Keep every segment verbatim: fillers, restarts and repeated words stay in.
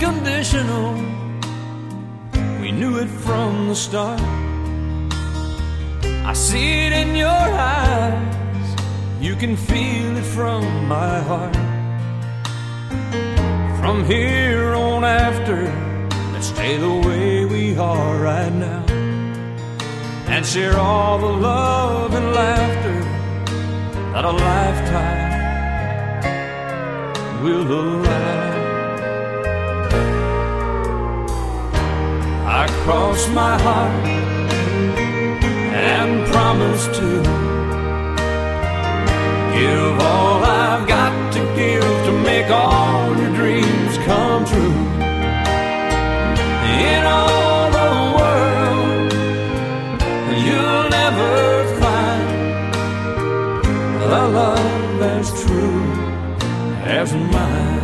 unconditional. We knew it from the start. I see it in your eyes, you can feel it from my heart. From here on after, let's stay the way we are right now, and share all the love and laughter that a lifetime will allow. I cross my heart and promise to give all I've got to give to make all your dreams come true. In all the world, you'll never find a love as true as mine.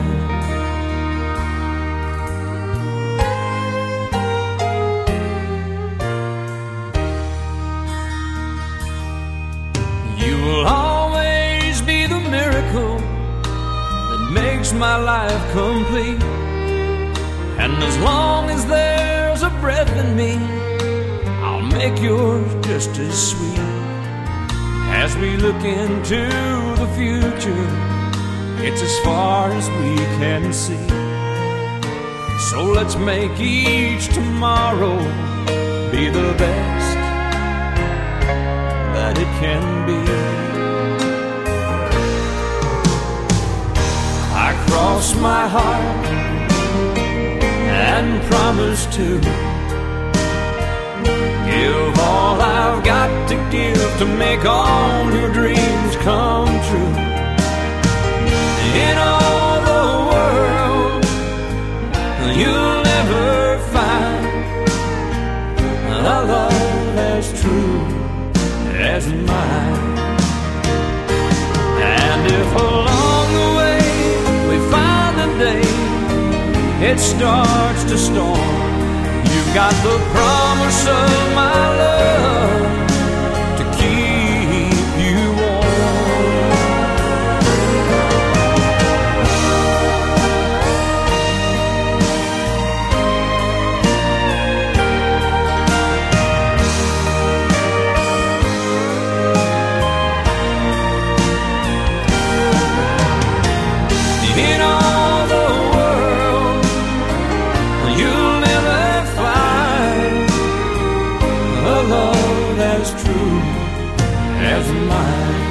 You will always be the miracle that makes my life complete. And as long as there's a breath in me, I'll make yours just as sweet. As we look into the future, it's as far as we can see. So let's make each tomorrow be the best that it can be. I cross my heart and promise to give all I've got to give to make all your dreams come true. In all the world, you'll never find a love as true as mine. And if along the way we find a day it starts to storm, you've got the promise of my love to keep you warm. In all the world, you'll never find a love as true as mine.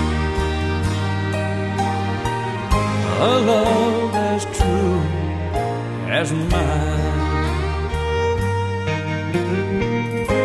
A love as true as mine.